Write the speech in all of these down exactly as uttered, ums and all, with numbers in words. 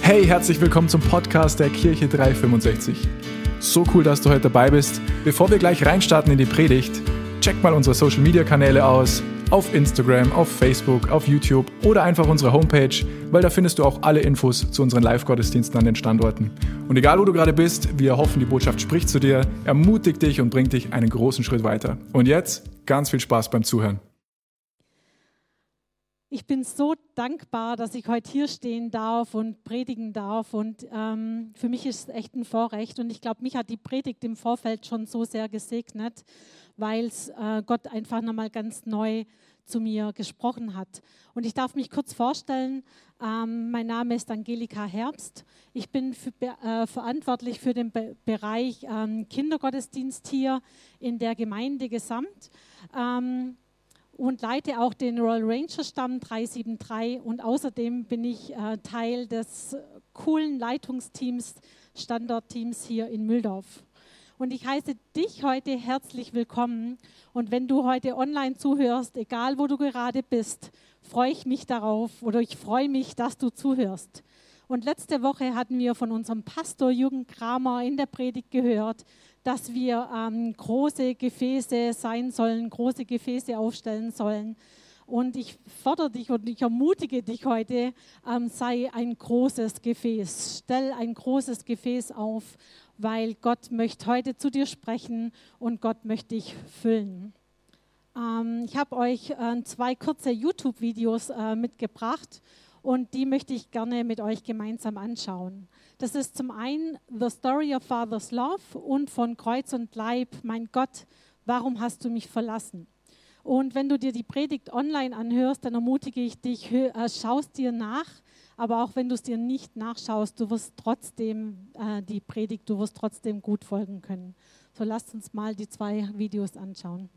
Hey, herzlich willkommen zum Podcast der Kirche dreihundertfünfundsechzig. So cool, dass du heute dabei bist. Bevor wir gleich reinstarten in die Predigt, check mal unsere Social Media Kanäle aus. Auf Instagram, auf Facebook, auf YouTube oder einfach unsere Homepage, weil da findest du auch alle Infos zu unseren Live-Gottesdiensten an den Standorten. Und egal, wo du gerade bist, wir hoffen, die Botschaft spricht zu dir, ermutigt dich und bringt dich einen großen Schritt weiter. Und jetzt ganz viel Spaß beim Zuhören. Ich bin so dankbar, dass ich heute hier stehen darf und predigen darf. Und ähm, für mich ist es echt ein Vorrecht. Und ich glaube, mich hat die Predigt im Vorfeld schon so sehr gesegnet, weil äh, Gott einfach nochmal ganz neu zu mir gesprochen hat. Und ich darf mich kurz vorstellen. Ähm, mein Name ist Angelika Herbst. Ich bin für, äh, verantwortlich für den Be- Bereich ähm, Kindergottesdienst hier in der Gemeinde gesamt. Ähm, und leite auch den Royal Ranger Stamm drei sieben drei und außerdem bin ich äh, Teil des coolen Leitungsteams, Standortteams hier in Mühldorf. Und ich heiße dich heute herzlich willkommen und wenn du heute online zuhörst, egal wo du gerade bist, freue ich mich darauf oder ich freue mich, dass du zuhörst. Und letzte Woche hatten wir von unserem Pastor Jürgen Kramer in der Predigt gehört, dass wir ähm, große Gefäße sein sollen, große Gefäße aufstellen sollen. Und ich fordere dich und ich ermutige dich heute, ähm, sei ein großes Gefäß. Stell ein großes Gefäß auf, weil Gott möchte heute zu dir sprechen und Gott möchte dich füllen. Ähm, ich habe euch äh, zwei kurze YouTube-Videos äh, mitgebracht. Und die möchte ich gerne mit euch gemeinsam anschauen. Das ist zum einen The Story of Father's Love und von Kreuz und Leib, mein Gott, warum hast du mich verlassen? Und wenn du dir die Predigt online anhörst, dann ermutige ich dich, hör, äh, schaust dir nach, aber auch wenn du es dir nicht nachschaust, du wirst trotzdem äh, die Predigt, du wirst trotzdem gut folgen können. So lasst uns mal die zwei Videos anschauen.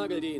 nagelt ihn.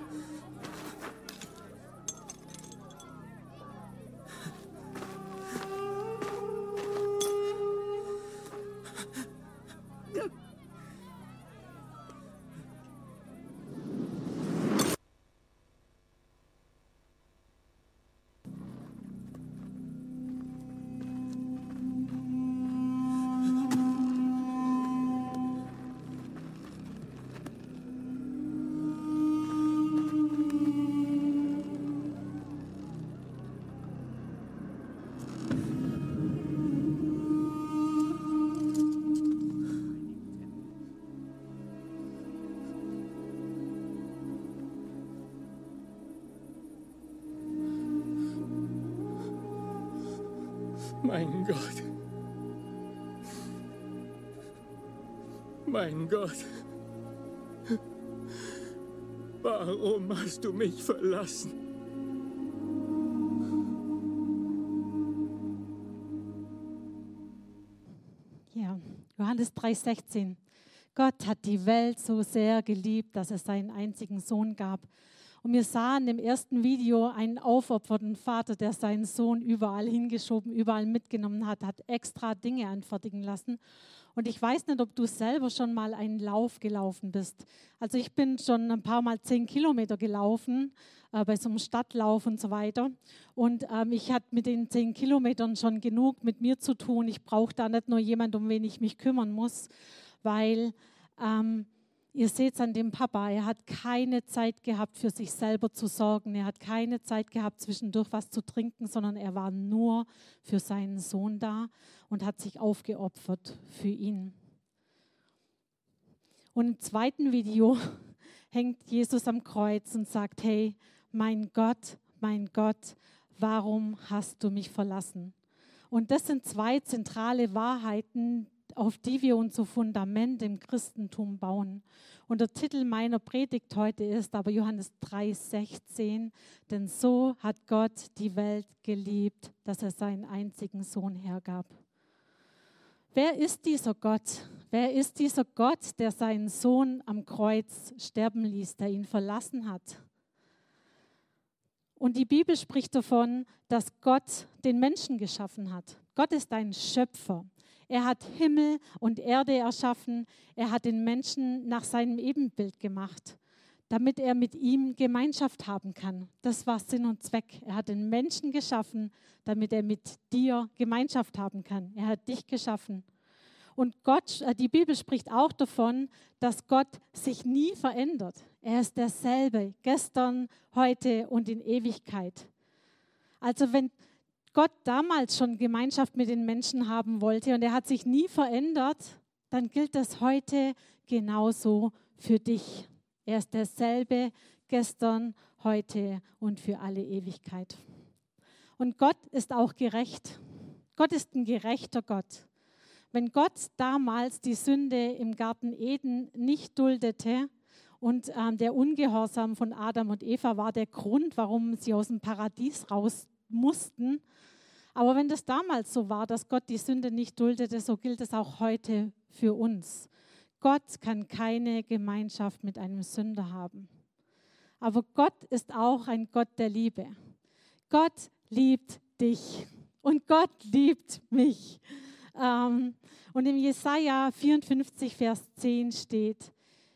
Mein Gott. Mein Gott. Warum hast du mich verlassen? Ja, Johannes drei sechzehn. Gott hat die Welt so sehr geliebt, dass es seinen einzigen Sohn gab. Und wir sahen im ersten Video einen aufopfernden Vater, der seinen Sohn überall hingeschoben, überall mitgenommen hat, hat extra Dinge anfertigen lassen. Und ich weiß nicht, ob du selber schon mal einen Lauf gelaufen bist. Also ich bin schon ein paar Mal zehn Kilometer gelaufen, äh, bei so einem Stadtlauf und so weiter. Und ähm, ich hatte mit den zehn Kilometern schon genug mit mir zu tun. Ich brauche da nicht nur jemanden, um wen ich mich kümmern muss, weil... Ähm, Ihr seht es an dem Papa, er hat keine Zeit gehabt, für sich selber zu sorgen. Er hat keine Zeit gehabt, zwischendurch was zu trinken, sondern er war nur für seinen Sohn da und hat sich aufgeopfert für ihn. Und im zweiten Video hängt Jesus am Kreuz und sagt, hey, mein Gott, mein Gott, warum hast du mich verlassen? Und das sind zwei zentrale Wahrheiten, auf die wir unser Fundament im Christentum bauen. Und der Titel meiner Predigt heute ist aber Johannes drei sechzehn, denn so hat Gott die Welt geliebt, dass er seinen einzigen Sohn hergab. Wer ist dieser Gott? Wer ist dieser Gott, der seinen Sohn am Kreuz sterben ließ, der ihn verlassen hat? Und die Bibel spricht davon, dass Gott den Menschen geschaffen hat. Gott ist ein Schöpfer. Er hat Himmel und Erde erschaffen. Er hat den Menschen nach seinem Ebenbild gemacht, damit er mit ihm Gemeinschaft haben kann. Das war Sinn und Zweck. Er hat den Menschen geschaffen, damit er mit dir Gemeinschaft haben kann. Er hat dich geschaffen. Und Gott, die Bibel spricht auch davon, dass Gott sich nie verändert. Er ist derselbe, gestern, heute und in Ewigkeit. Also wenn Gott damals schon Gemeinschaft mit den Menschen haben wollte und er hat sich nie verändert, dann gilt das heute genauso für dich. Er ist derselbe gestern, heute und für alle Ewigkeit. Und Gott ist auch gerecht. Gott ist ein gerechter Gott. Wenn Gott damals die Sünde im Garten Eden nicht duldete und ähm, der Ungehorsam von Adam und Eva war der Grund, warum sie aus dem Paradies raus mussten. Aber wenn das damals so war, dass Gott die Sünde nicht duldete, so gilt es auch heute für uns. Gott kann keine Gemeinschaft mit einem Sünder haben. Aber Gott ist auch ein Gott der Liebe. Gott liebt dich und Gott liebt mich. Ähm, und im Jesaja vierundfünfzig, Vers zehn steht,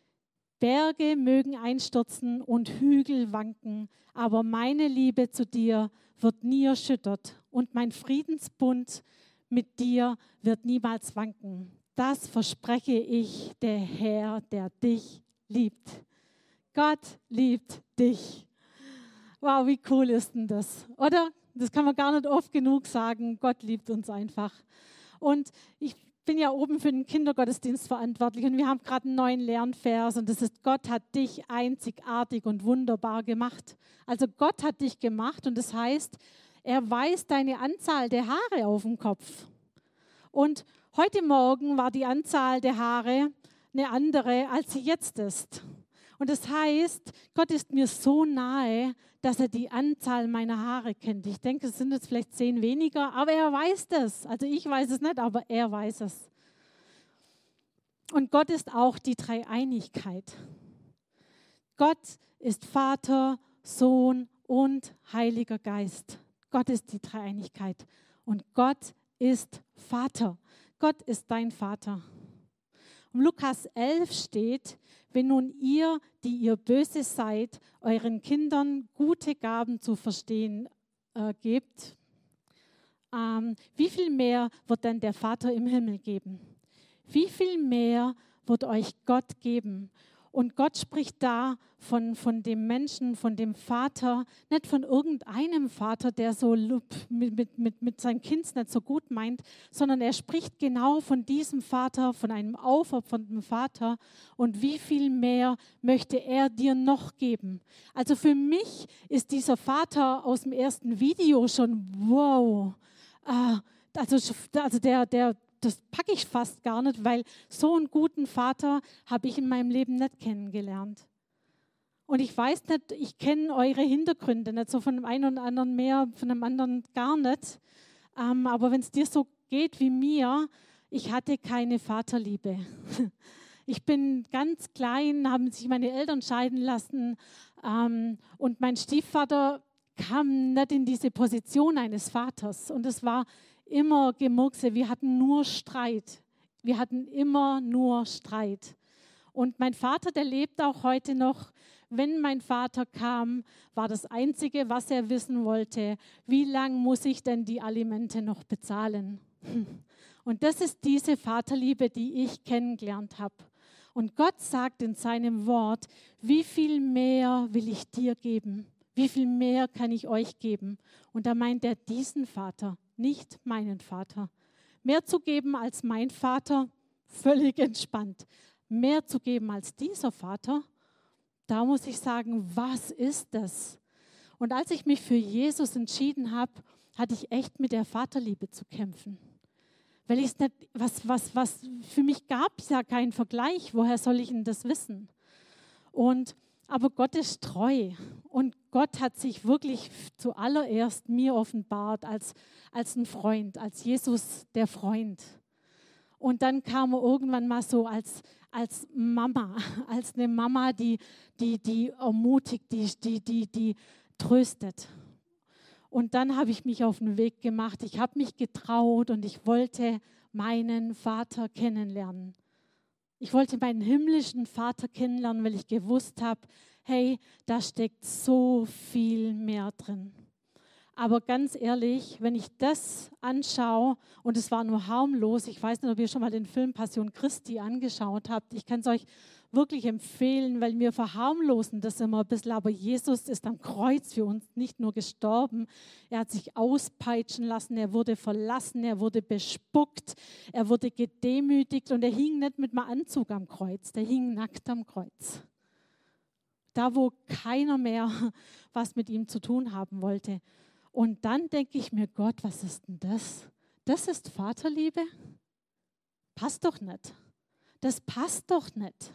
Berge mögen einstürzen und Hügel wanken, aber meine Liebe zu dir wird nie erschüttert und mein Friedensbund mit dir wird niemals wanken. Das verspreche ich, der Herr, der dich liebt. Gott liebt dich. Wow, wie cool ist denn das, oder? Das kann man gar nicht oft genug sagen. Gott liebt uns einfach. Und ich bin ja oben für den Kindergottesdienst verantwortlich und wir haben gerade einen neuen Lernvers und das ist, Gott hat dich einzigartig und wunderbar gemacht. Also Gott hat dich gemacht und das heißt, er weiß deine Anzahl der Haare auf dem Kopf. Und heute Morgen war die Anzahl der Haare eine andere, als sie jetzt ist. Und das heißt, Gott ist mir so nahe, dass er die Anzahl meiner Haare kennt. Ich denke, es sind jetzt vielleicht zehn weniger, aber er weiß das. Also ich weiß es nicht, aber er weiß es. Und Gott ist auch die Dreieinigkeit. Gott ist Vater, Sohn und Heiliger Geist. Gott ist die Dreieinigkeit und Gott ist Vater. Gott ist dein Vater. Um Lukas elf steht, wenn nun ihr, die ihr böse seid, euren Kindern gute Gaben zu verstehen äh, gebt, ähm, wie viel mehr wird denn der Vater im Himmel geben? Wie viel mehr wird euch Gott geben? Und Gott spricht da von, von dem Menschen, von dem Vater, nicht von irgendeinem Vater, der so mit, mit, mit, mit seinem Kind nicht so gut meint, sondern er spricht genau von diesem Vater, von einem aufopfernden Vater. Und wie viel mehr möchte er dir noch geben? Also für mich ist dieser Vater aus dem ersten Video schon wow. Äh, also, also der, der Das packe ich fast gar nicht, weil so einen guten Vater habe ich in meinem Leben nicht kennengelernt. Und ich weiß nicht, ich kenne eure Hintergründe nicht, so von dem einen oder anderen mehr, von dem anderen gar nicht. Ähm, aber wenn es dir so geht wie mir, ich hatte keine Vaterliebe. Ich bin ganz klein, haben sich meine Eltern scheiden lassen ähm, und mein Stiefvater kam nicht in diese Position eines Vaters. Und es war immer Gemurkse, wir hatten nur Streit. Wir hatten immer nur Streit. Und mein Vater, der lebt auch heute noch. Wenn mein Vater kam, war das Einzige, was er wissen wollte, wie lange muss ich denn die Alimente noch bezahlen? Und das ist diese Vaterliebe, die ich kennengelernt habe. Und Gott sagt in seinem Wort, wie viel mehr will ich dir geben? Wie viel mehr kann ich euch geben? Und da meint er diesen Vater, nicht meinen Vater. Mehr zu geben als mein Vater, völlig entspannt. Mehr zu geben als dieser Vater, da muss ich sagen, was ist das? Und als ich mich für Jesus entschieden habe, hatte ich echt mit der Vaterliebe zu kämpfen. Weil ich es nicht, was, was, was, für mich gab es ja keinen Vergleich, woher soll ich denn das wissen? Und aber Gott ist treu und Gott hat sich wirklich zuallererst mir offenbart als, als ein Freund, als Jesus der Freund. Und dann kam er irgendwann mal so als, als Mama, als eine Mama, die, die, die ermutigt, die, die, die, die tröstet. Und dann habe ich mich auf den Weg gemacht. Ich habe mich getraut und ich wollte meinen Vater kennenlernen. Ich wollte meinen himmlischen Vater kennenlernen, weil ich gewusst habe, hey, da steckt so viel mehr drin. Aber ganz ehrlich, wenn ich das anschaue, und es war nur harmlos, ich weiß nicht, ob ihr schon mal den Film Passion Christi angeschaut habt, ich kann es euch wirklich empfehlen, weil wir verharmlosen das immer ein bisschen, aber Jesus ist am Kreuz für uns nicht nur gestorben, er hat sich auspeitschen lassen, er wurde verlassen, er wurde bespuckt, er wurde gedemütigt und er hing nicht mit einem Anzug am Kreuz, der hing nackt am Kreuz. Da, wo keiner mehr was mit ihm zu tun haben wollte. Und dann denke ich mir, Gott, was ist denn das? Das ist Vaterliebe? Passt doch nicht. Das passt doch nicht.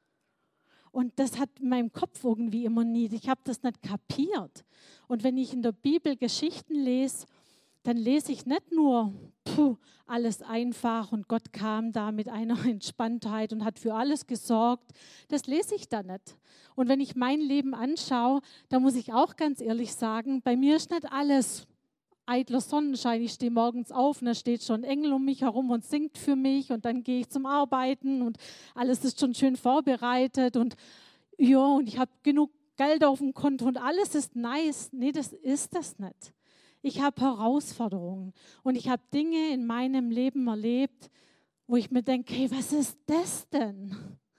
Und das hat in meinem Kopf irgendwie immer nie, ich habe das nicht kapiert. Und wenn ich in der Bibel Geschichten lese, dann lese ich nicht nur, puh, alles einfach und Gott kam da mit einer Entspanntheit und hat für alles gesorgt. Das lese ich da nicht. Und wenn ich mein Leben anschaue, da muss ich auch ganz ehrlich sagen, bei mir ist nicht alles eitler Sonnenschein. Ich stehe morgens auf und da steht schon ein Engel um mich herum und singt für mich und dann gehe ich zum Arbeiten und alles ist schon schön vorbereitet und ja, und ich habe genug Geld auf dem Konto und alles ist nice. Nee, das ist das nicht. Ich habe Herausforderungen und ich habe Dinge in meinem Leben erlebt, wo ich mir denke, hey, was ist das denn?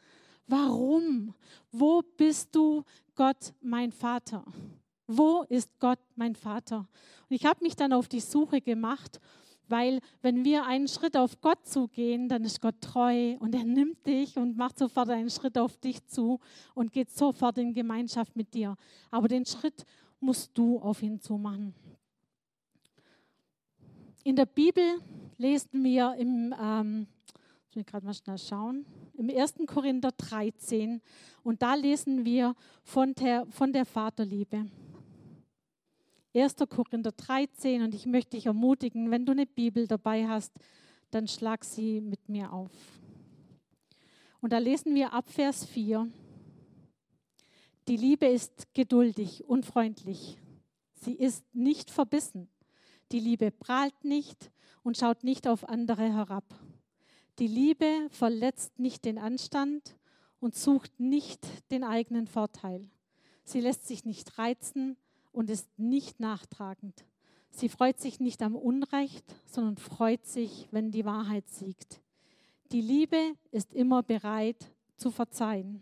Warum? Wo bist du, Gott, mein Vater? Wo ist Gott, mein Vater? Und ich habe mich dann auf die Suche gemacht, weil wenn wir einen Schritt auf Gott zugehen, dann ist Gott treu und er nimmt dich und macht sofort einen Schritt auf dich zu und geht sofort in Gemeinschaft mit dir. Aber den Schritt musst du auf ihn zumachen. In der Bibel lesen wir im, ähm, ich will gerade mal schnell schauen, im ersten Korinther dreizehn und da lesen wir von der, von der Vaterliebe. erster Korinther dreizehn und ich möchte dich ermutigen, wenn du eine Bibel dabei hast, dann schlag sie mit mir auf. Und da lesen wir ab Vers vier. Die Liebe ist geduldig und freundlich. Sie ist nicht verbissen. Die Liebe prahlt nicht und schaut nicht auf andere herab. Die Liebe verletzt nicht den Anstand und sucht nicht den eigenen Vorteil. Sie lässt sich nicht reizen und ist nicht nachtragend. Sie freut sich nicht am Unrecht, sondern freut sich, wenn die Wahrheit siegt. Die Liebe ist immer bereit zu verzeihen.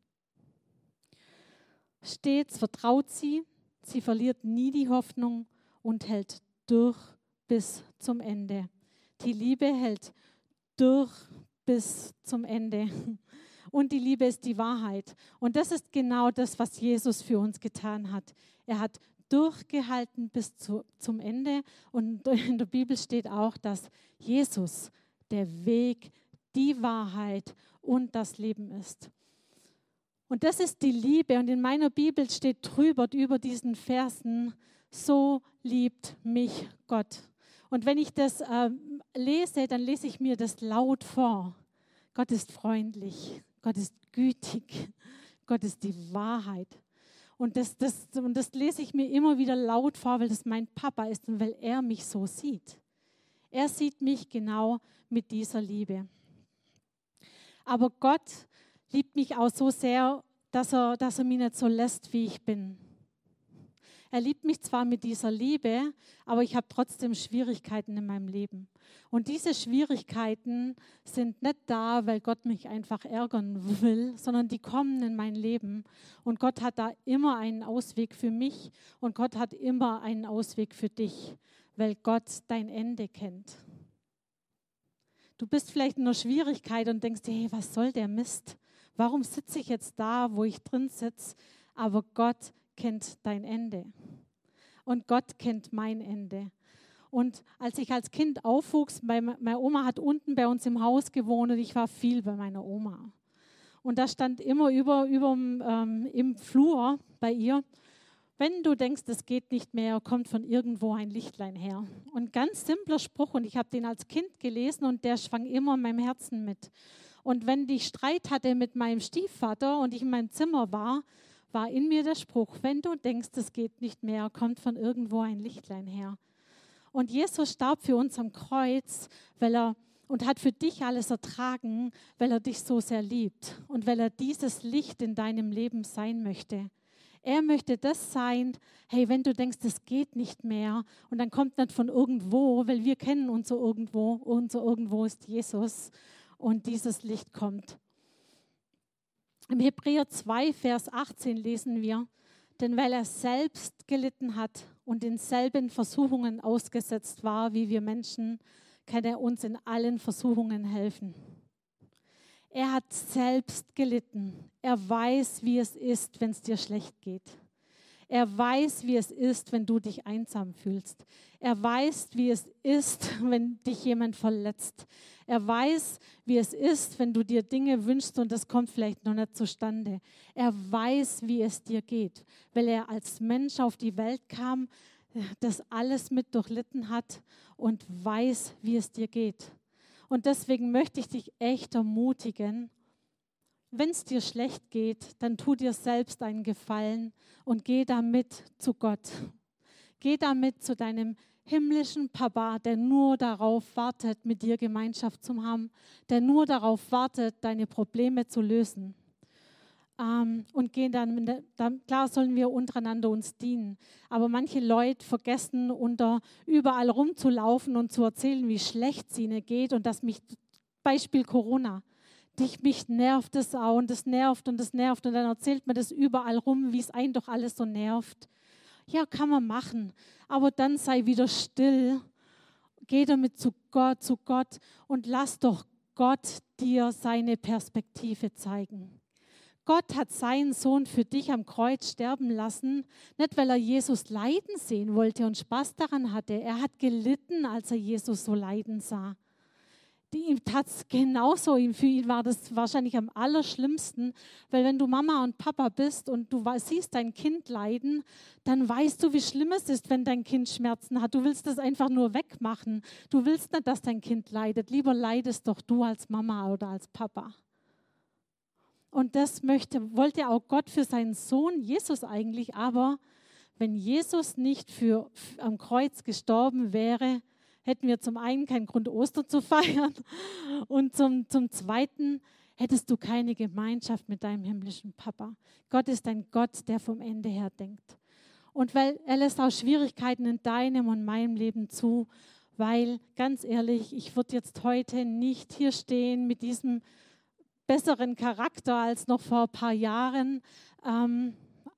Stets vertraut sie, sie verliert nie die Hoffnung und hält durch bis zum Ende. Die Liebe hält durch bis zum Ende. Und die Liebe ist die Wahrheit. Und das ist genau das, was Jesus für uns getan hat. Er hat durchgehalten bis zu, zum Ende. Und in der Bibel steht auch, dass Jesus der Weg, die Wahrheit und das Leben ist. Und das ist die Liebe. Und in meiner Bibel steht drüber, über diesen Versen, so liebt mich Gott. Und wenn ich das äh, lese, dann lese ich mir das laut vor. Gott ist freundlich, Gott ist gütig, Gott ist die Wahrheit. Und das, das, und das lese ich mir immer wieder laut vor, weil das mein Papa ist und weil er mich so sieht. Er sieht mich genau mit dieser Liebe. Aber Gott liebt mich auch so sehr, dass er, dass er mich nicht so lässt, wie ich bin. Er liebt mich zwar mit dieser Liebe, aber ich habe trotzdem Schwierigkeiten in meinem Leben. Und diese Schwierigkeiten sind nicht da, weil Gott mich einfach ärgern will, sondern die kommen in mein Leben. Und Gott hat da immer einen Ausweg für mich und Gott hat immer einen Ausweg für dich, weil Gott dein Ende kennt. Du bist vielleicht in einer Schwierigkeit und denkst dir, hey, was soll der Mist? Warum sitze ich jetzt da, wo ich drin sitze? Aber Gott kennt dein Ende. Und Gott kennt mein Ende. Und als ich als Kind aufwuchs, meine Oma hat unten bei uns im Haus gewohnt und ich war viel bei meiner Oma. Und da stand immer über, über ähm, im Flur bei ihr, wenn du denkst, es geht nicht mehr, kommt von irgendwo ein Lichtlein her. Und ganz simpler Spruch, und ich habe den als Kind gelesen und der schwang immer in meinem Herzen mit. Und wenn ich Streit hatte mit meinem Stiefvater und ich in meinem Zimmer war, war in mir der Spruch, wenn du denkst, es geht nicht mehr, kommt von irgendwo ein Lichtlein her. Und Jesus starb für uns am Kreuz, weil er und hat für dich alles ertragen, weil er dich so sehr liebt und weil er dieses Licht in deinem Leben sein möchte. Er möchte das sein, hey, wenn du denkst, es geht nicht mehr und dann kommt nicht von irgendwo, weil wir kennen unser Irgendwo, unser Irgendwo ist Jesus und dieses Licht kommt. Im Hebräer zwei, Vers achtzehn lesen wir, denn weil er selbst gelitten hat und in selben Versuchungen ausgesetzt war, wie wir Menschen, kann er uns in allen Versuchungen helfen. Er hat selbst gelitten. Er weiß, wie es ist, wenn es dir schlecht geht. Er weiß, wie es ist, wenn du dich einsam fühlst. Er weiß, wie es ist, wenn dich jemand verletzt. Er weiß, wie es ist, wenn du dir Dinge wünschst und das kommt vielleicht noch nicht zustande. Er weiß, wie es dir geht, weil er als Mensch auf die Welt kam, das alles mit durchlitten hat und weiß, wie es dir geht. Und deswegen möchte ich dich echt ermutigen, wenn es dir schlecht geht, dann tu dir selbst einen Gefallen und geh damit zu Gott. Geh damit zu deinem himmlischen Papa, der nur darauf wartet, mit dir Gemeinschaft zu haben, der nur darauf wartet, deine Probleme zu lösen. Ähm, und gehen dann, dann, klar sollen wir untereinander uns dienen, aber manche Leute vergessen, unter überall rumzulaufen und zu erzählen, wie schlecht es ihnen geht und dass mich, Beispiel Corona, dich, mich nervt es auch und das nervt und das nervt und dann erzählt man das überall rum, wie es einen doch alles so nervt. Ja, kann man machen, aber dann sei wieder still, geh damit zu Gott, zu Gott und lass doch Gott dir seine Perspektive zeigen. Gott hat seinen Sohn für dich am Kreuz sterben lassen, nicht weil er Jesus leiden sehen wollte und Spaß daran hatte. Er hat gelitten, als er Jesus so leiden sah. Ihm tat es genauso, für ihn war das wahrscheinlich am allerschlimmsten, weil wenn du Mama und Papa bist und du siehst dein Kind leiden, dann weißt du, wie schlimm es ist, wenn dein Kind Schmerzen hat. Du willst das einfach nur wegmachen. Du willst nicht, dass dein Kind leidet. Lieber leidest doch du als Mama oder als Papa. Und das möchte, wollte auch Gott für seinen Sohn Jesus eigentlich. Aber wenn Jesus nicht für, für, am Kreuz gestorben wäre, hätten wir zum einen keinen Grund, Ostern zu feiern. Und zum, zum Zweiten hättest du keine Gemeinschaft mit deinem himmlischen Papa. Gott ist ein Gott, der vom Ende her denkt. Und weil er lässt auch Schwierigkeiten in deinem und meinem Leben zu, weil, ganz ehrlich, ich würde jetzt heute nicht hier stehen mit diesem besseren Charakter als noch vor ein paar Jahren, ähm,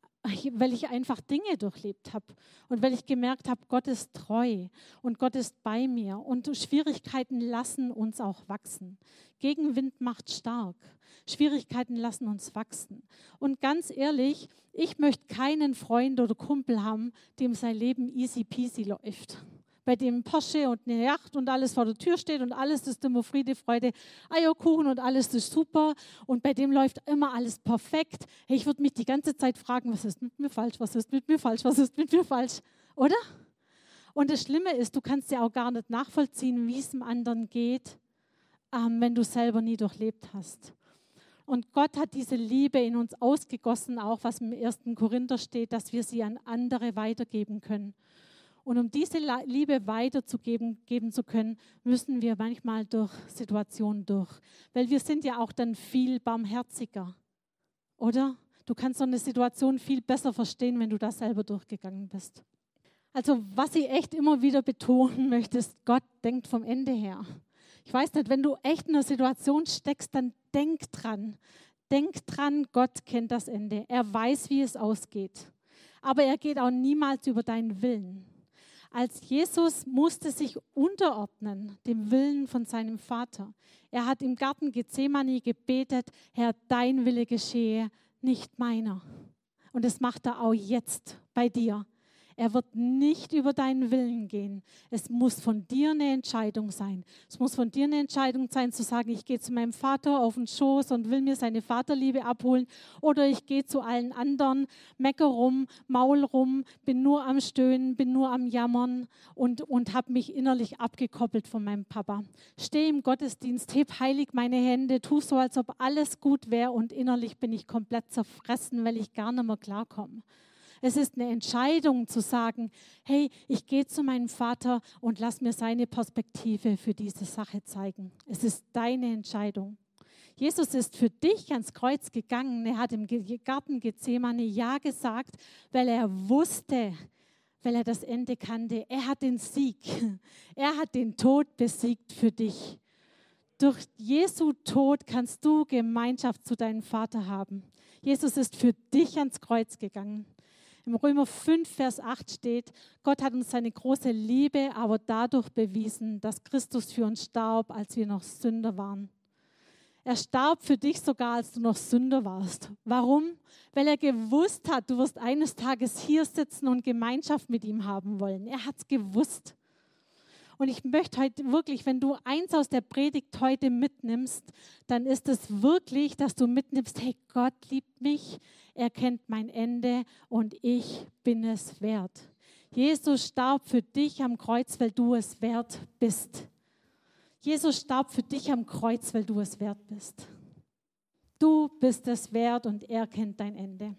weil ich einfach Dinge durchlebt habe und weil ich gemerkt habe, Gott ist treu und Gott ist bei mir und Schwierigkeiten lassen uns auch wachsen. Gegenwind macht stark. Schwierigkeiten lassen uns wachsen. Und ganz ehrlich, ich möchte keinen Freund oder Kumpel haben, dem sein Leben easy peasy läuft. Bei dem Porsche und eine Yacht und alles vor der Tür steht und alles ist immer Friede, Freude, Eierkuchen und alles ist super und bei dem läuft immer alles perfekt. Hey, ich würde mich die ganze Zeit fragen, was ist mit mir falsch, was ist mit mir falsch, was ist mit mir falsch, oder? Und das Schlimme ist, du kannst ja auch gar nicht nachvollziehen, wie es dem anderen geht, ähm, wenn du selber nie durchlebt hast. Und Gott hat diese Liebe in uns ausgegossen, auch was im ersten Korinther steht, dass wir sie an andere weitergeben können. Und um diese Liebe weiterzugeben geben zu können, müssen wir manchmal durch Situationen durch. Weil wir sind ja auch dann viel barmherziger, oder? Du kannst so eine Situation viel besser verstehen, wenn du da selber durchgegangen bist. Also was ich echt immer wieder betonen möchte, ist, Gott denkt vom Ende her. Ich weiß nicht, wenn du echt in einer Situation steckst, dann denk dran. Denk dran, Gott kennt das Ende. Er weiß, wie es ausgeht. Aber er geht auch niemals über deinen Willen. Als Jesus musste sich unterordnen dem Willen von seinem Vater. Er hat im Garten Gethsemane gebetet, Herr, dein Wille geschehe, nicht meiner. Und das macht er auch jetzt bei dir. Er wird nicht über deinen Willen gehen. Es muss von dir eine Entscheidung sein. Es muss von dir eine Entscheidung sein, zu sagen, ich gehe zu meinem Vater auf den Schoß und will mir seine Vaterliebe abholen. Oder ich gehe zu allen anderen, mecker rum, maul rum, bin nur am Stöhnen, bin nur am Jammern und, und habe mich innerlich abgekoppelt von meinem Papa. Stehe im Gottesdienst, heb heilig meine Hände, tu so, als ob alles gut wäre und innerlich bin ich komplett zerfressen, weil ich gar nicht mehr klarkomme. Es ist eine Entscheidung zu sagen, hey, ich gehe zu meinem Vater und lass mir seine Perspektive für diese Sache zeigen. Es ist deine Entscheidung. Jesus ist für dich ans Kreuz gegangen. Er hat im Garten Gethsemane Ja gesagt, weil er wusste, weil er das Ende kannte. Er hat den Sieg. Er hat den Tod besiegt für dich. Durch Jesu Tod kannst du Gemeinschaft zu deinem Vater haben. Jesus ist für dich ans Kreuz gegangen. Im Römer fünf, Vers acht steht, Gott hat uns seine große Liebe aber dadurch bewiesen, dass Christus für uns starb, als wir noch Sünder waren. Er starb für dich sogar, als du noch Sünder warst. Warum? Weil er gewusst hat, du wirst eines Tages hier sitzen und Gemeinschaft mit ihm haben wollen. Er hat es gewusst. Und ich möchte heute wirklich, wenn du eins aus der Predigt heute mitnimmst, dann ist es wirklich, dass du mitnimmst, hey, Gott liebt mich, er kennt mein Ende und ich bin es wert. Jesus starb für dich am Kreuz, weil du es wert bist. Jesus starb für dich am Kreuz, weil du es wert bist. Du bist es wert und er kennt dein Ende.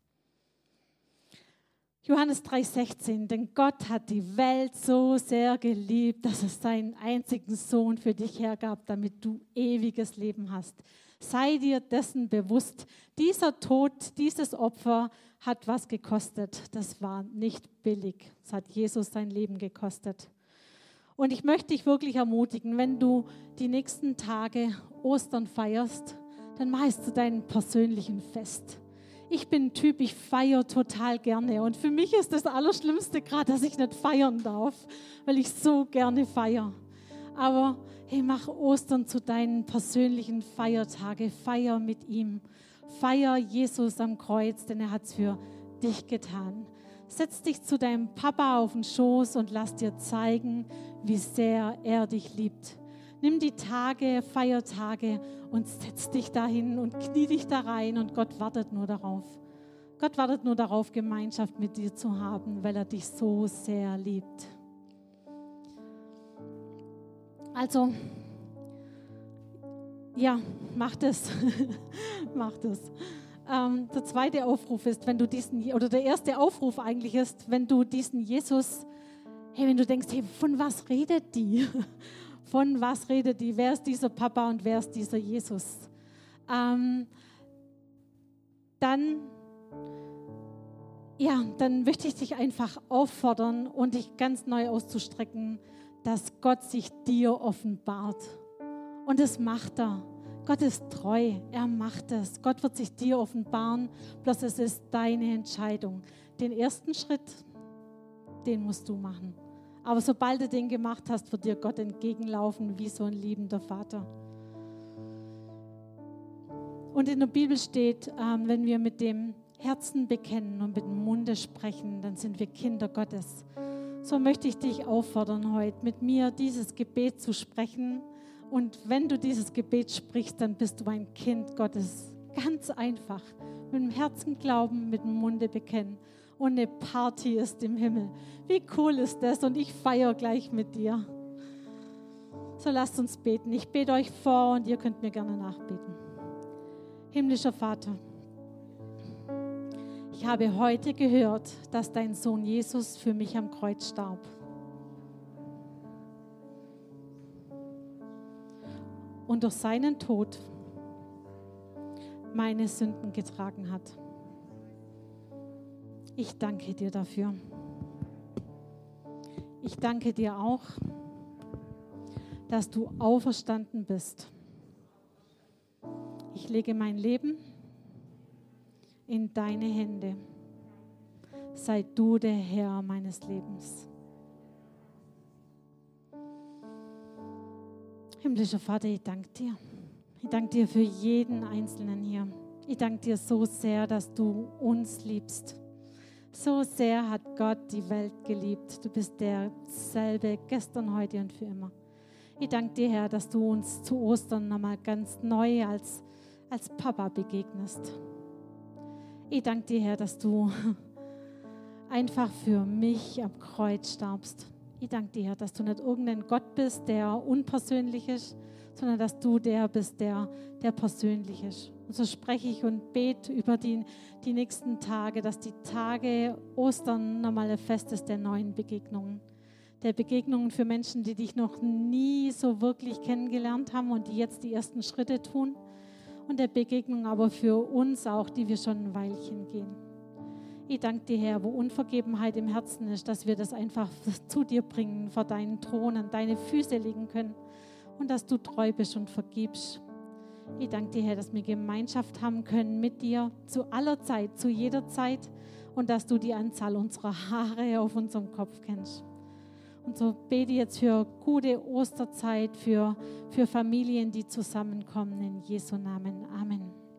Johannes drei sechzehn, denn Gott hat die Welt so sehr geliebt, dass es seinen einzigen Sohn für dich hergab, damit du ewiges Leben hast. Sei dir dessen bewusst, dieser Tod, dieses Opfer hat was gekostet. Das war nicht billig. Es hat Jesus sein Leben gekostet. Und ich möchte dich wirklich ermutigen, wenn du die nächsten Tage Ostern feierst, dann machst du deinen persönlichen Fest. Ich bin ein Typ, ich feiere total gerne und für mich ist das Allerschlimmste gerade, dass ich nicht feiern darf, weil ich so gerne feiere. Aber hey, mach Ostern zu deinen persönlichen Feiertage, feier mit ihm. Feier Jesus am Kreuz, denn er hat es für dich getan. Setz dich zu deinem Papa auf den Schoß und lass dir zeigen, wie sehr er dich liebt. Nimm die Tage, Feiertage und setz dich dahin und knie dich da rein und Gott wartet nur darauf. Gott wartet nur darauf, Gemeinschaft mit dir zu haben, weil er dich so sehr liebt. Also, ja, mach das. mach das. Ähm, der zweite Aufruf ist, wenn du diesen, oder der erste Aufruf eigentlich ist, wenn du diesen Jesus, hey, wenn du denkst, hey, von was redet die? Von was redet die? Wer ist dieser Papa und wer ist dieser Jesus? Ähm, dann, ja, dann möchte ich dich einfach auffordern und dich ganz neu auszustrecken, dass Gott sich dir offenbart. Und das macht er. Gott ist treu, er macht es. Gott wird sich dir offenbaren, bloß es ist deine Entscheidung. Den ersten Schritt, den musst du machen. Aber sobald du den gemacht hast, wird dir Gott entgegenlaufen wie so ein liebender Vater. Und in der Bibel steht, ähm, wenn wir mit dem Herzen bekennen und mit dem Munde sprechen, dann sind wir Kinder Gottes. So möchte ich dich auffordern, heute mit mir dieses Gebet zu sprechen. Und wenn du dieses Gebet sprichst, dann bist du ein Kind Gottes. Ganz einfach. Mit dem Herzen glauben, mit dem Munde bekennen. Und eine Party ist im Himmel. Wie cool ist das? Und ich feiere gleich mit dir. So lasst uns beten. Ich bete euch vor und ihr könnt mir gerne nachbeten. Himmlischer Vater, ich habe heute gehört, dass dein Sohn Jesus für mich am Kreuz starb. Und durch seinen Tod meine Sünden getragen hat. Ich danke dir dafür. Ich danke dir auch, dass du auferstanden bist. Ich lege mein Leben in deine Hände. Sei du der Herr meines Lebens. Himmlischer Vater, ich danke dir. Ich danke dir für jeden Einzelnen hier. Ich danke dir so sehr, dass du uns liebst. So sehr hat Gott die Welt geliebt. Du bist derselbe gestern, heute und für immer. Ich danke dir, Herr, dass du uns zu Ostern nochmal ganz neu als, als Papa begegnest. Ich danke dir, Herr, dass du einfach für mich am Kreuz starbst. Ich danke dir, Herr, dass du nicht irgendein Gott bist, der unpersönlich ist, sondern dass du der bist, der, der persönlich ist. Und so spreche ich und bete über die, die nächsten Tage, dass die Tage Ostern nochmal ein Fest ist der neuen Begegnungen. Der Begegnungen für Menschen, die dich noch nie so wirklich kennengelernt haben und die jetzt die ersten Schritte tun. Und der Begegnung aber für uns auch, die wir schon ein Weilchen gehen. Ich danke dir, Herr, wo Unvergebenheit im Herzen ist, dass wir das einfach zu dir bringen, vor deinen Thron, an deine Füße legen können und dass du treu bist und vergibst. Ich danke dir, Herr, dass wir Gemeinschaft haben können mit dir zu aller Zeit, zu jeder Zeit und dass du die Anzahl unserer Haare auf unserem Kopf kennst. Und so bete jetzt für gute Osterzeit, für, für Familien, die zusammenkommen, in Jesu Namen. Amen.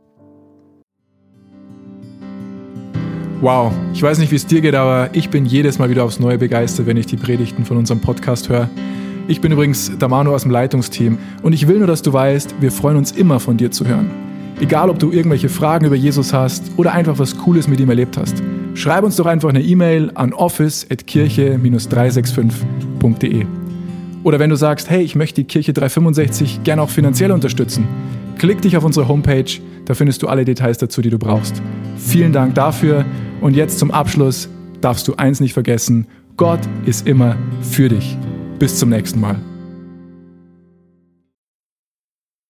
Wow, ich weiß nicht, wie es dir geht, aber ich bin jedes Mal wieder aufs Neue begeistert, wenn ich die Predigten von unserem Podcast höre. Ich bin übrigens der Manu aus dem Leitungsteam und ich will nur, dass du weißt, wir freuen uns immer von dir zu hören. Egal, ob du irgendwelche Fragen über Jesus hast oder einfach was Cooles mit ihm erlebt hast. Schreib uns doch einfach eine E-Mail an office at kirche drei sechs fünf punkt de. Oder wenn du sagst, hey, ich möchte die Kirche dreihundertfünfundsechzig gerne auch finanziell unterstützen, klick dich auf unsere Homepage, da findest du alle Details dazu, die du brauchst. Vielen Dank dafür und jetzt zum Abschluss darfst du eins nicht vergessen, Gott ist immer für dich. Bis zum nächsten Mal.